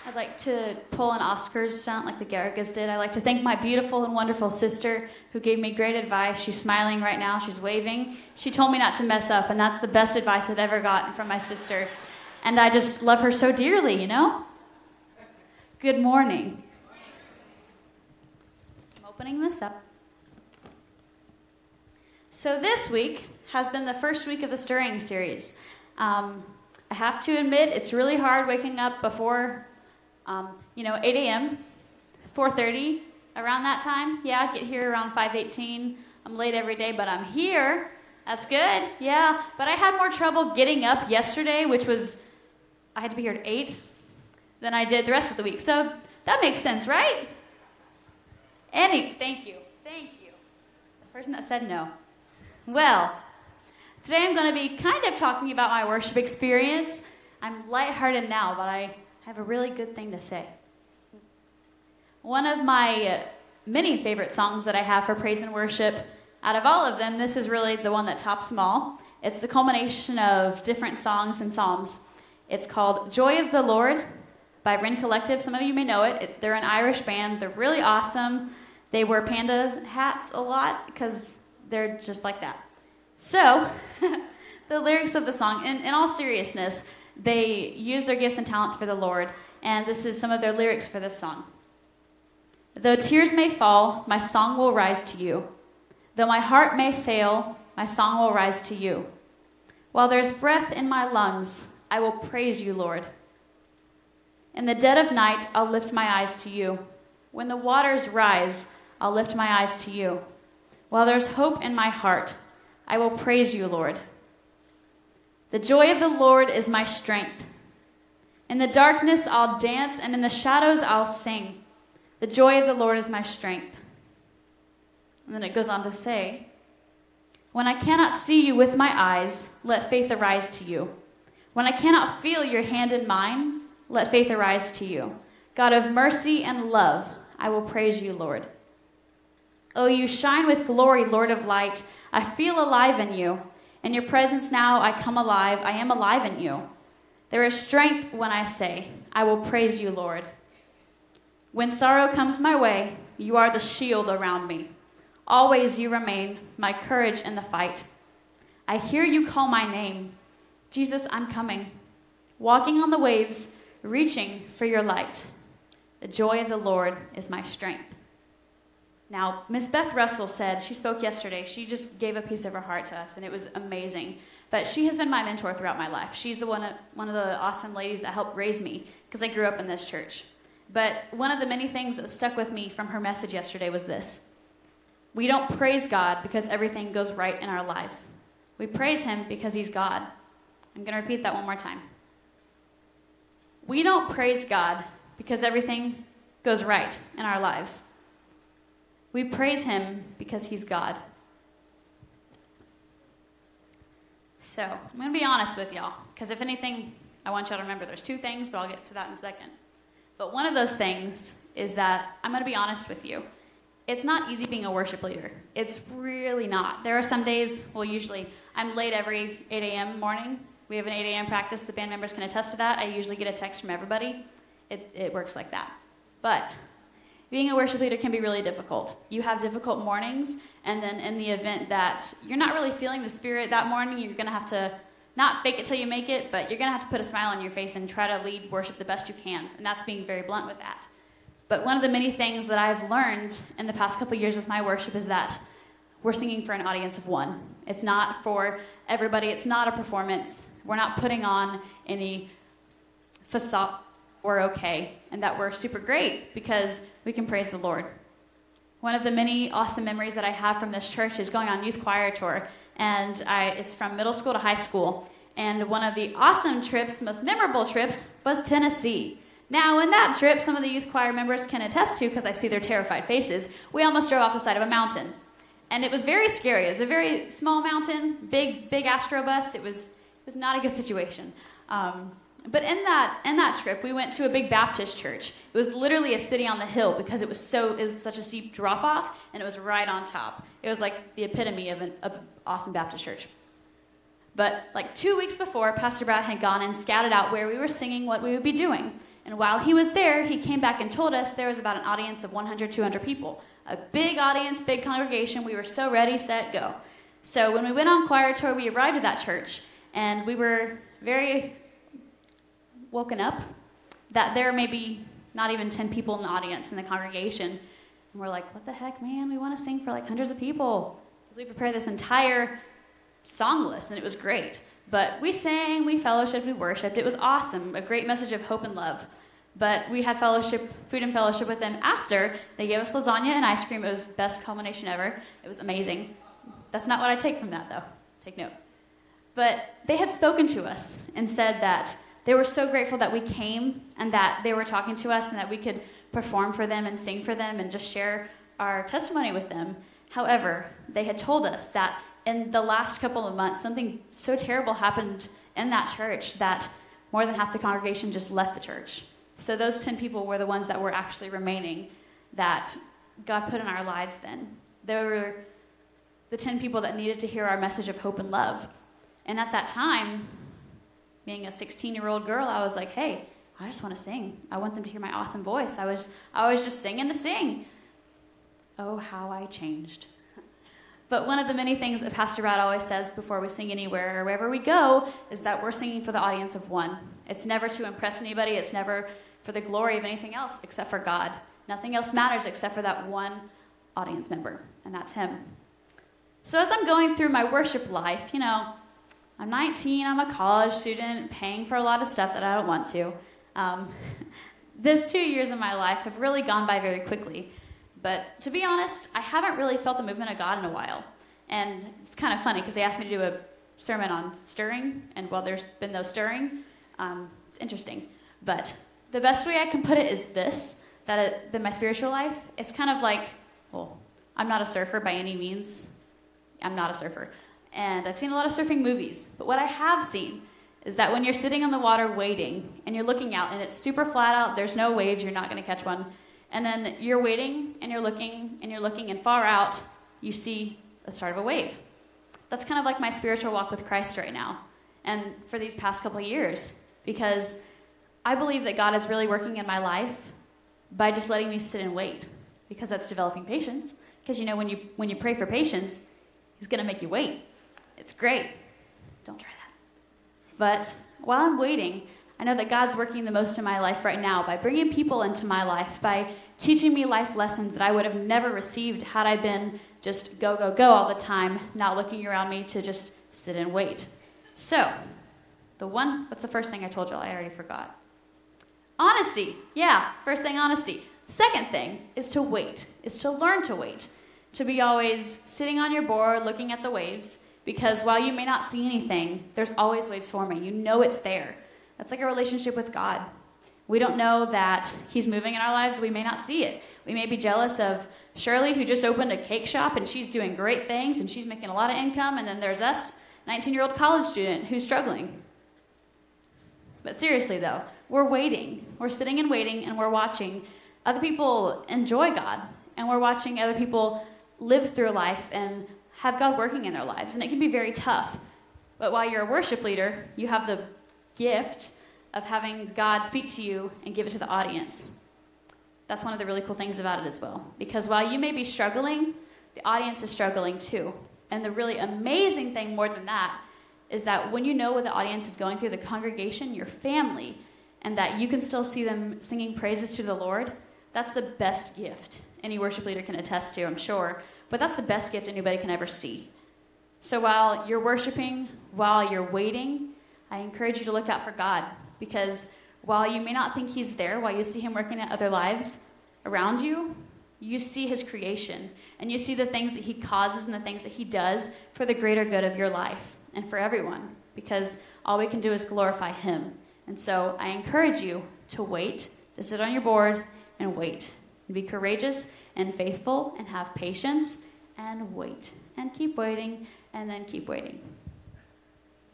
I'd like to pull an Oscars stunt like the Garagas did. I'd like to thank my beautiful and wonderful sister who gave me great advice. She's smiling right now. She's waving. She told me not to mess up, and that's the best advice I've ever gotten from my sister. And I just love her so dearly, you know? Good morning. I'm opening this up. So this week has been the first week of the Stirring series. I have to admit, it's really hard waking up before 8 a.m., 4:30, around that time. Yeah, I get here around 5:18. I'm late every day, but I'm here. That's good. Yeah, but I had more trouble getting up yesterday, which was, I had to be here at 8, than I did the rest of the week. So that makes sense, right? Thank you. The person that said no. Well, today I'm going to be kind of talking about my worship experience. I'm lighthearted now, but I have a really good thing to say. One of my many favorite songs that I have for praise and worship, out of all of them, this is really the one that tops them all. It's the culmination of different songs and psalms. It's called Joy of the Lord by Rin Collective. Some of you may know it. They're an Irish band. They're really awesome. They wear panda hats a lot because they're just like that. So, the lyrics of the song, in all seriousness, they use their gifts and talents for the Lord, and this is some of their lyrics for this song. Though tears may fall, my song will rise to you. Though my heart may fail, my song will rise to you. While there's breath in my lungs, I will praise you, Lord. In the dead of night, I'll lift my eyes to you. When the waters rise, I'll lift my eyes to you. While there's hope in my heart, I will praise you, Lord. The joy of the Lord is my strength. In the darkness I'll dance, and in the shadows I'll sing. The joy of the Lord is my strength. And then it goes on to say, when I cannot see you with my eyes, let faith arise to you. When I cannot feel your hand in mine, let faith arise to you. God of mercy and love, I will praise you, Lord. Oh, you shine with glory, Lord of light. I feel alive in you. In your presence now I come alive. I am alive in you. There is strength when I say, I will praise you, Lord. When sorrow comes my way, you are the shield around me. Always you remain my courage in the fight. I hear you call my name. Jesus, I'm coming. Walking on the waves, reaching for your light. The joy of the Lord is my strength. Now, Miss Beth Russell said, she spoke yesterday, she just gave a piece of her heart to us, and it was amazing. But she has been my mentor throughout my life. She's one of the awesome ladies that helped raise me, because I grew up in this church. But one of the many things that stuck with me from her message yesterday was this. We don't praise God because everything goes right in our lives. We praise him because he's God. I'm going to repeat that one more time. We don't praise God because everything goes right in our lives. We praise him because he's God. So, I'm going to be honest with y'all, because if anything, I want y'all to remember there's two things, but I'll get to that in a second. But one of those things is that I'm going to be honest with you. It's not easy being a worship leader. It's really not. There are some days, well, usually, I'm late every 8 a.m. morning. We have an 8 a.m. practice. The band members can attest to that. I usually get a text from everybody. It works like that. But being a worship leader can be really difficult. You have difficult mornings, and then in the event that you're not really feeling the Spirit that morning, you're going to have to not fake it till you make it, but you're going to have to put a smile on your face and try to lead worship the best you can, and that's being very blunt with that. But one of the many things that I've learned in the past couple years with my worship is that we're singing for an audience of one. It's not for everybody. It's not a performance. We're not putting on any facade. We're okay, and that we're super great because we can praise the Lord. One of the many awesome memories that I have from this church is going on youth choir tour, and it's from middle school to high school. And one of the awesome trips, the most memorable trips, was Tennessee. Now, in that trip, some of the youth choir members can attest to, because I see their terrified faces, we almost drove off the side of a mountain. And it was very scary. It was a very small mountain, big Astro bus. It was not a good situation. But in that trip, we went to a big Baptist church. It was literally a city on the hill because it was such a steep drop-off, and it was right on top. It was like the epitome of an awesome Baptist church. But like 2 weeks before, Pastor Brad had gone and scouted out where we were singing, what we would be doing. And while he was there, he came back and told us there was about an audience of 100, 200 people. A big audience, big congregation. We were so ready, set, go. So when we went on choir tour, we arrived at that church, and we were very woken up that there may be not even 10 people in the audience in the congregation. And we're like, what the heck, man? We want to sing for like hundreds of people. Because we prepared this entire song list, and it was great. But we sang, we fellowshiped, we worshiped. It was awesome, a great message of hope and love. But we had fellowship, food and fellowship with them after. They gave us lasagna and ice cream. It was the best culmination ever. It was amazing. That's not what I take from that, though. Take note. But they had spoken to us and said that they were so grateful that we came and that they were talking to us and that we could perform for them and sing for them and just share our testimony with them. However, they had told us that in the last couple of months, something so terrible happened in that church that more than half the congregation just left the church. So those 10 people were the ones that were actually remaining that God put in our lives then. They were the 10 people that needed to hear our message of hope and love. And at that time, being a 16-year-old girl, I was like, hey, I just want to sing. I want them to hear my awesome voice. I was just singing to sing. Oh, how I changed. But one of the many things that Pastor Brad always says before we sing anywhere or wherever we go is that we're singing for the audience of one. It's never to impress anybody. It's never for the glory of anything else except for God. Nothing else matters except for that one audience member, and that's him. So as I'm going through my worship life, I'm 19, I'm a college student, paying for a lot of stuff that I don't want to. This 2 years of my life have really gone by very quickly. But to be honest, I haven't really felt the movement of God in a while. And it's kind of funny because they asked me to do a sermon on stirring, and while there's been no stirring, it's interesting. But the best way I can put it is this, that in my spiritual life, it's kind of like, well, I'm not a surfer by any means. I'm not a surfer. And I've seen a lot of surfing movies. But what I have seen is that when you're sitting on the water waiting, and you're looking out, and it's super flat out, there's no waves, you're not going to catch one. And then you're waiting, and you're looking, and far out, you see the start of a wave. That's kind of like my spiritual walk with Christ right now, and for these past couple of years, because I believe that God is really working in my life by just letting me sit and wait, because that's developing patience. Because when you pray for patience, He's going to make you wait. It's great. Don't try that. But while I'm waiting, I know that God's working the most in my life right now by bringing people into my life, by teaching me life lessons that I would have never received had I been just go, go, go all the time, not looking around me to just sit and wait. So, what's the first thing I told you? I already forgot. Honesty. Yeah, first thing, honesty. Second thing is to wait, is to learn to wait, to be always sitting on your board looking at the waves, because while you may not see anything, there's always waves forming. You know it's there. That's like a relationship with God. We don't know that He's moving in our lives. We may not see it. We may be jealous of Shirley, who just opened a cake shop, and she's doing great things, and she's making a lot of income, and then there's us, 19-year-old college student, who's struggling. But seriously, though, we're waiting. We're sitting and waiting, and we're watching other people enjoy God, and we're watching other people live through life and have God working in their lives, and it can be very tough. But while you're a worship leader, you have the gift of having God speak to you and give it to the audience. That's one of the really cool things about it as well. Because while you may be struggling, the audience is struggling too. And the really amazing thing more than that is that when you know what the audience is going through, the congregation, your family, and that you can still see them singing praises to the Lord, that's the best gift any worship leader can attest to, I'm sure. But that's the best gift anybody can ever see. So while you're worshiping, while you're waiting, I encourage you to look out for God, because while you may not think He's there, while you see Him working in other lives around you, you see His creation, and you see the things that He causes and the things that He does for the greater good of your life and for everyone, because all we can do is glorify Him. And so I encourage you to wait, to sit on your board and wait, and be courageous and faithful and have patience and wait, and keep waiting, and then keep waiting.